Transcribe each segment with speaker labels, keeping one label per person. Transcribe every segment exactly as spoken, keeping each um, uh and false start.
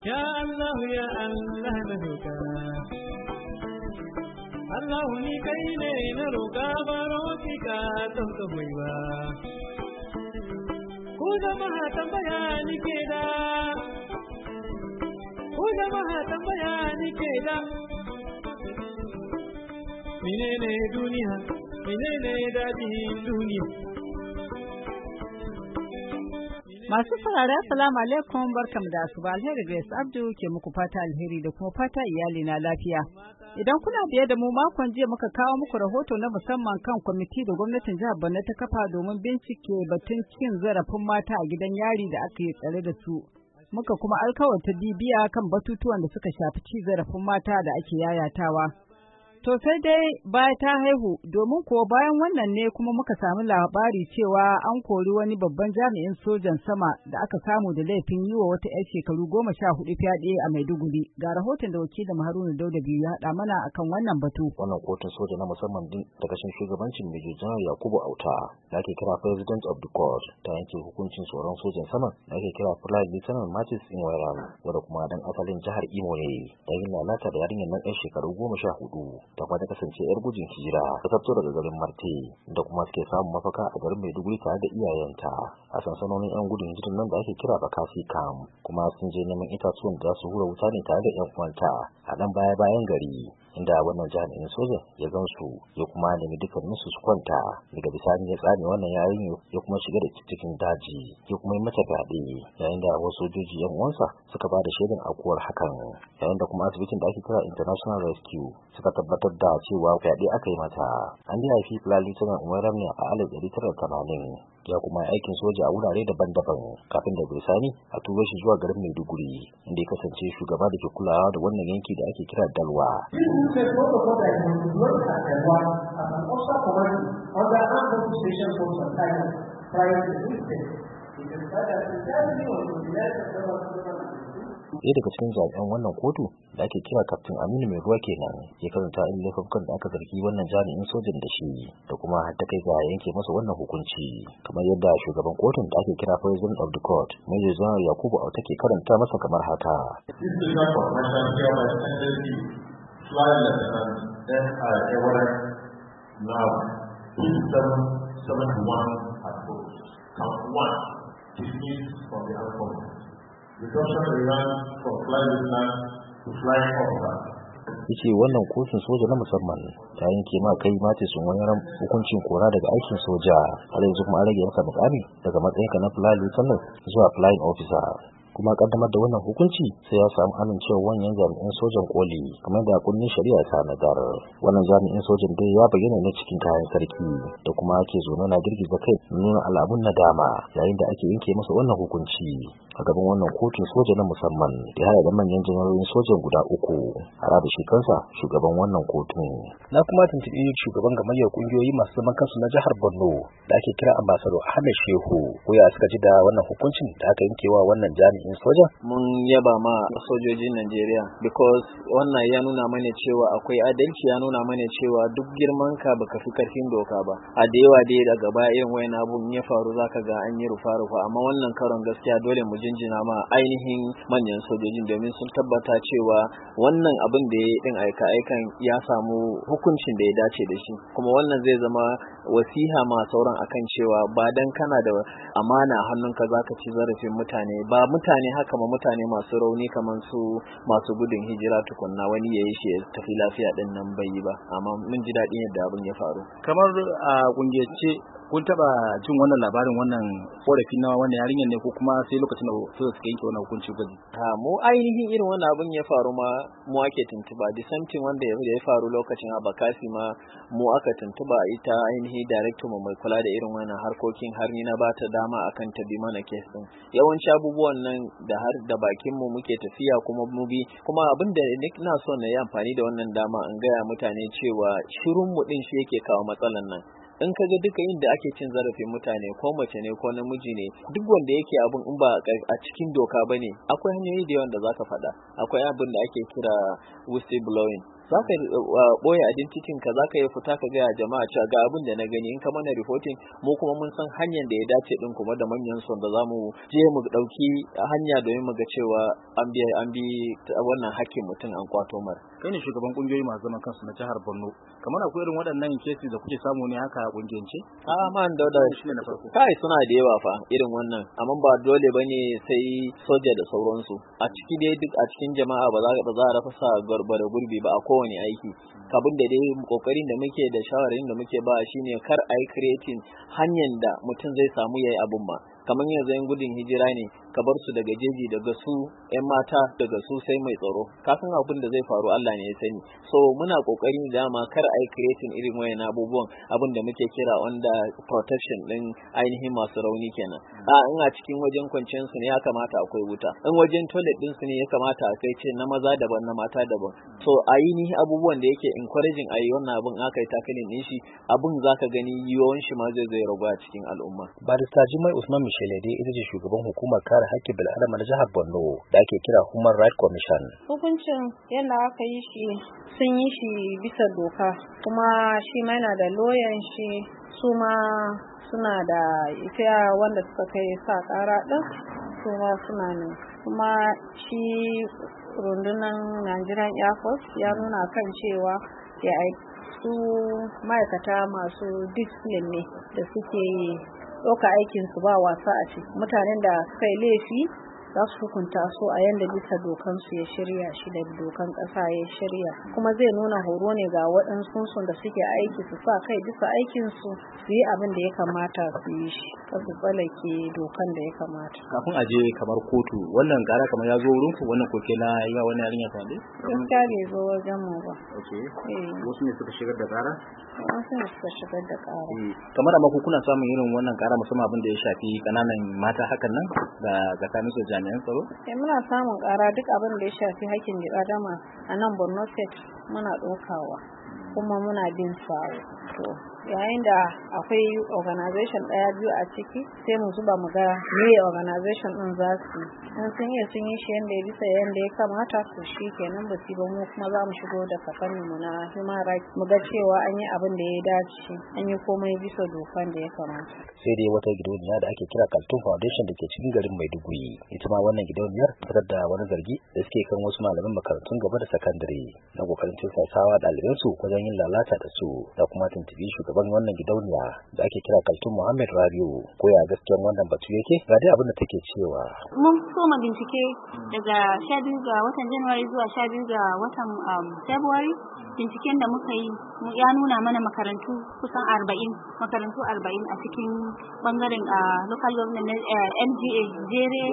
Speaker 1: Ya Allah ya Allah na roƙa Allah ni kai ne na roƙa baro ki ka don ka hoiwa ko jama'a tambaya ni ke da ko jama'a tambaya ni ke da menene duniya menene dadin duniya.
Speaker 2: Masu saurara assalamu alaikum barkamu da asuba, alheri Grace Abdu ke muku fata alheri da kuma fata iyali na lafiya. Idan kuna biye da mu makon jiya muka kawo muku rahoto na musamman kan kwamiti da gwamnatin jihar Borno ta kafa domin bincike batun cin zarafin mata a gidan yari da aka yi tsare da su. Muka kuma alkawarta bibiya kan batutuwan da suka shafi ci zarafin mata da ake yayatawa. To sai dai baya ta haihu domin kuwa bayan wannan ne kuma muka samu labari cewa an kori wani babban jami'in sojan sama da aka samu da laifin yi wa wata 'yar shekaru goma sha hudu fyaɗe a Maiduguri. Ga rahoton da wakilin Haruna Dauda biyu ya haɗa mana akan wannan batu.
Speaker 3: Wannan kotun soja na musamman din da kashin shugabancin Major General Yakubu Auta da ake kira President of the Court ta yanke hukuncin tsoron sojan sama da ake kira Flight Lieutenant Martis Inwairam wanda kuma dan asalin jihar Imo ne da yin lalata da yarinyar nan 'yar shekaru goma sha hudu. ta kwata kasance yar gujin hijira ta fito daga garin Marte da kuma suke samun mafaka a garin Maiduguri tare da iyayenta a sansanonin yan gudun hijiran nan da ake kira Bakasi Camp, kuma sun je neman itatuwan da su hura wuta ne tare da yan uwanta a dan baya bayan gari, inda wannan jami'in soja ya gansu ya kuma nemi dukkanin su su kwanta. Daga bisani ya tsane wannan yayin ya kuma shiga da cikin daji ya kuma yi mata fyaɗe, yayin da wasu sojoji yan uwansa suka ba da shaidan akuwar hakan, yayin da kuma asibitin da ake kira International Rescue suka tabbatar da cewa fyaɗe aka yi mata. An yi haifi Fulani Lieutenant Umaram ne a alif ɗari tara da tamanin, ya kuma aikin soja a wurare daban-daban kafin da bisani a turo shi zuwa garin Maiduguri, inda ya kasance shugaba da ke kulawa da wannan yanki da ake kira Dalwa. Ɗaya daga cikin jami'an wannan kotu da ake kira Kaftin Aminu Mai Ruwa kenan ya karanta in laifukan da aka zargi wannan jami'in sojan da shi da kuma har ta kai ga yanke masa wannan hukunci, kamar yadda shugaban kotun da ake kira President of the Court Major General Yakubu Auta ke karanta masa kamar haka. Yace wannan kotun soja na musamman ta yanke ma kai mace sun wani hukuncin kora daga aikin soja, har yanzu kuma an rage masa mukami daga matsayinka na flying lieutenant zuwa flying officer. Kuma kaddamar da wannan hukunci sai ya samu amincewa wannan jami'in sojan koli kamar da kunnin shari'a ta nadar. Wannan jami'in sojan dai ya bayyana ne cikin kayan sarki da kuma ake zo na girgiza kai nuna alamun nadama yayin da ake yanke masa wannan hukunci a gaban wannan kotun soja na musamman da hada da manyan janarorin sojan guda uku har da shi kansa shugaban wannan kotun. Na kuma tuntubi shugaban gamayyar kungiyoyi masu zaman kansu na jihar Borno da ake kira Ambassador Ahmed Shehu ko ya suka ji da wannan hukuncin da aka yankewa wannan jami'in soja.
Speaker 4: Mun yaba ma sojojin Najeriya because wannan ya nuna mana cewa akwai adalci, ya nuna mana cewa duk girman ka baka fi karfin doka ba. A da yawa dai daga baya irin wayan abun ya faru zaka ga an yi rufa rufa, amma wannan karon gaskiya dole mu jinjina ma ainihin manyan sojojin domin sun tabbata cewa wannan abin da ya yi din aika aikan ya samu hukuncin da ya dace da shi, kuma wannan zai zama wasiha ma sauran akan cewa ba dan kana da amana hannunka zaka ci zarafin mutane ba, mutane haka ma mutane masu rauni kamar su masu gudun hijira tukunna wani yayi shi ya tafi lafiya din nan bai yi ba, amma mun ji daɗin yadda abin ya faru.
Speaker 3: Kamar a kungiyarce kun taba jin wannan labarin wannan korafin na wannan yarinyar ne ko kuma sai lokacin da su suka yanke wannan hukunci gwaji?
Speaker 4: Ha mu ainihin irin wannan abin ya faru ma mu ake tuntuba, the same thing wanda ya faru lokacin Abakasi ma mu aka tuntuba ita ainihin director mu mai kula da irin wannan harkokin, har ni na bata dama akan ta bi mana case din. Yawanci abubuwan nan da har da bakin mu muke tafiya kuma mu bi, kuma abin da ina so na yi amfani da wannan dama in gaya mutane cewa shirun mu din shi yake kawo matsalan nan. In ka ga duka inda ake cin zarafin mutane ko mace ne ko namiji ne, duk wanda yake abin in ba a cikin doka bane, akwai hanyoyi da yawan da zaka faɗa. Akwai abin da ake kira whistle blowing, za ka ɓoye identitin ka, za ka yi fita ka gaya jama'a cewa ga abin da na gani, in ka mana reporting mu kuma mun san hanyar da ya dace din kuma da manyan son da za mu je mu ɗauki hanya domin mu ga cewa an bi an bi wannan hakkin mutum an kwato mar.
Speaker 3: Kai ne shugaban kungiyoyi masu zaman kansu na jihar Borno, kamar akwai irin waɗannan kesi da kuke samu ne haka a kungiyance?
Speaker 4: A man dauda shi ne na farko. Kai suna da yawa fa irin wannan, amma ba dole bane sai soja da sauransu. A ciki dai duk a cikin jama'a ba za ba za a rasa garbara gurbi ba a kowane aiki. Kabin da dai kokarin da muke da shawarin da muke ba shine kar a yi creating hanyar da mutum zai samu yayi abun ba. Kamar yanzu yan gudun hijira ne, ka bar su daga jeji, daga su yan mata, daga su sai mai tsaro, kafin abin da zai faru Allah ne ya sani. So muna kokarin dama kar a yi creating irin wayan abubuwan, abin da muke kira under protection din ainihin masu rauni kenan. A in a cikin wajen kwanciyar su ne ya kamata akwai wuta, in wajen toilet din su ne ya kamata a kai ce na maza daban na mata daban. So a yi ni abubuwan da yake encouraging a yi wannan abin aka yi takalin din shi, abin zaka gani yiwuwan shi ma zai zai ragu a cikin al'umma.
Speaker 3: Barista Jimai Usman Michele dai ita ce shugaban hukumar kare haƙƙin bil'adama na jihar Borno da ake kira Human Rights Commission.
Speaker 5: Hukuncin yadda aka yi shi sun yi shi bisa doka, kuma shi ma yana da loyan shi, su ma suna da ita wanda suka kai sa ƙara ɗin, su ma suna ne. Kuma shi rundunar Nigerian Air Force ya nuna kan cewa ya su ma'aikata masu discipline ne da suke ɗauka aikinsu ba wasa a ciki. Mutanen da suka yi laifi za su hukunta su a yanda bisa dokan su ya shirya shi da dokan ƙasa ya shirya, kuma zai nuna horo ne ga waɗansu sun da suke aiki su sa kai bisa aikin su su yi abin da ya kamata su yi shi, kar su tsallake dokan da ya kamata.
Speaker 3: Kafin a je kamar kotu, wannan ƙara kamar ya zo wurin ku, wannan koke na yi wa wani yarinya fyaɗe?
Speaker 5: Gaskiya bai zo wajen mu ba.
Speaker 3: Okay. Wasu ne suka shigar da ƙara?
Speaker 5: Wasu ne suka shigar da ƙara.
Speaker 3: Kamar amma ku kuna samun irin wannan ƙara musamman abin da ya shafi ƙananan mata hakan nan da tsakanin su jami'an tsaro?
Speaker 5: Eh, muna samun ƙara duk abin da ya shafi hakkin bil'adama a nan Borno State muna ɗaukawa kuma muna bin sawo. To yayin da akwai organization ɗaya biyu a ciki sai mu zuba mu ga me organization ɗin za su in sun iya sun yi shi yanda ya bisa yanda ya kamata, to shi kenan ba su ba, mu kuma za mu shigo da kafanni mu na human rights mu ga cewa an yi abin da ya dace, an yi komai bisa dokan da ya kamata.
Speaker 3: Sai dai wata gidauniya da ake kira Kaltun Foundation da ke cikin garin Maiduguri, ita ma wannan gidauniyar fitar da wani zargi da suke kan wasu malaman makarantun gaba da sakandare na kokarin tilsasawa ɗalibansu wajen yin lalata da su, da kuma tuntubi shugaban wannan gidauniya da ake kira Kaltun Muhammad Rabiu ko ya gaskiyar wannan batu yake, ga dai abin da take cewa.
Speaker 6: Mun soma bincike daga sha biyu ga watan January zuwa sha biyu ga watan February. Binciken da muka yi ya nuna mana makarantu kusan arba'in, makarantu arba'in a cikin bangaren local government M G A, Jere,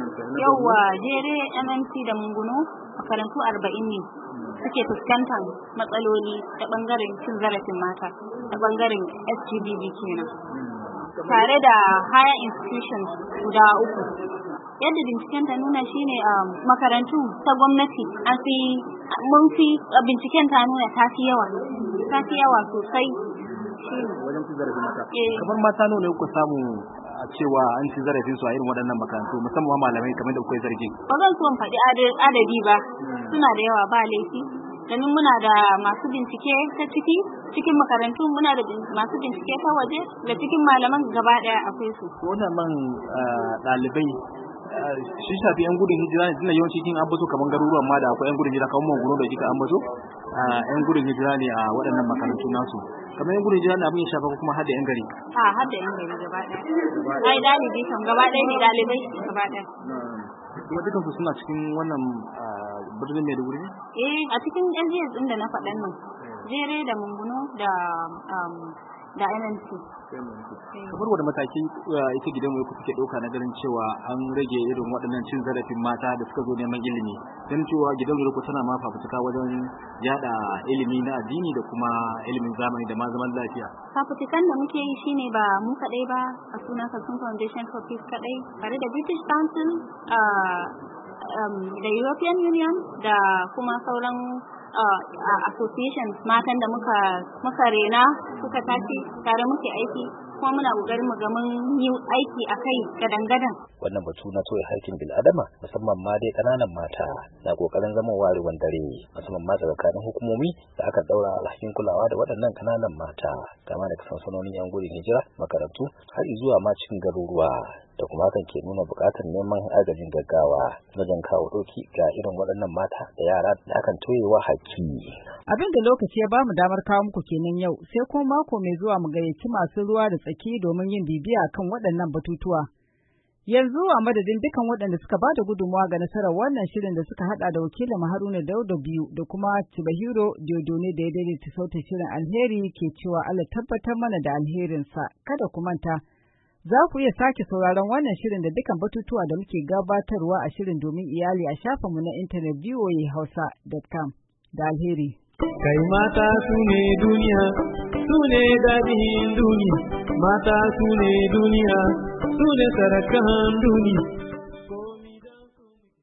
Speaker 6: yawa Jere, M M C da Munguno, makarantu arba'in ne suke fuskantar matsaloli ta bangaren cin zarafin mata, ta bangaren S G B B kenan, tare da higher institutions guda uku. Yadda binciken ta nuna shine makarantu ta gwamnati an fi mun fi binciken ta nuna ta fi yawa ta fi yawa sosai
Speaker 3: wajen cin zarafin mata. Kamar mata nawa ne kuka samu a cewa an ci zarafin su a irin waɗannan makarantu, musamman malamai kamar da kuka yi zargi?
Speaker 6: Ba zan so in faɗi adadi ba, suna da yawa ba laifi, domin muna da masu bincike ta ciki cikin makarantu, muna da masu bincike ta waje da cikin malaman gaba ɗaya akwai su.
Speaker 3: Wannan man ɗalibai shi shafi yan gudun hijira ne, tunda yawanci kin ambato kaman garuruwan ma da akwai yan gudun hijira kamar Manguno da kika ambato, yan gudun hijira ne a waɗannan makarantu nasu. Kamar yan gudun hijira ne abin ya shafa kuma har da yan gari?
Speaker 6: A har da yan gari gaba ɗaya. Ai dalibi kan gaba ɗaya ne, dalibai gaba ɗaya.
Speaker 3: Kuma dukansu suna cikin wannan birnin Maiduguri ne?
Speaker 6: Eh, a cikin L G S ɗin da na faɗan nan, Jere da Manguno da da M M C.
Speaker 3: Kamar wanda mataki ita gidan mu kuke ɗauka na ganin cewa an rage irin waɗannan cin zarafin mata da suka zo neman ilimi, don cewa gidan mu tana ma fafutuka wajen yada ilimi na addini da kuma ilimin zamani da ma zaman lafiya.
Speaker 6: Fafutukan da muke yi shine ba mu kaɗai ba, a suna Kaltun Foundation for Peace kaɗai, tare da British Council, da European Union da kuma sauran associations matan da muka muka rena suka tashi tare muke aiki kuma muna kokarin mu ga mun yi aiki akai gadan-gadan.
Speaker 3: Wannan batu na toye haƙƙin bil'adama musamman ma dai ƙananan mata na kokarin zama warewan dare musamman ma tsakanin hukumomi da aka daura alhakin kulawa da waɗannan ƙananan mata kama daga sansanonin yan gudun hijira, makarantu har zuwa ma cikin garuruwa da kuma hakan ke nuna buƙatar neman agajin gaggawa wajen kawo ɗauki ga irin waɗannan mata da yara da akan toyewa haƙƙi.
Speaker 2: Abin da lokaci ya bamu damar kawo muku kenan yau, sai kuma mako mai zuwa mu gayyaci masu ruwa da tsaki domin yin bibiya kan waɗannan batutuwa. Yanzu a madadin dukan waɗanda suka bada gudunmawa ga nasarar wannan shirin da suka hada da wakilin Haruna Dauda biyu da kuma Chibahiro Diodone da ya daidaita sautin shirin, Alheri ke cewa Allah tabbatar mana da alherinsa. Kada ku manta, za ku iya sake sauraron wannan shirin da dukan batutuwa da muke gabatarwa a shirin domin iyali a shafinmu na intanet v o a hausa dot com da alheri.
Speaker 1: Kai mata su ne duniya, su ne daɗin duniya, mata su ne duniya, su ne sarakan duniya.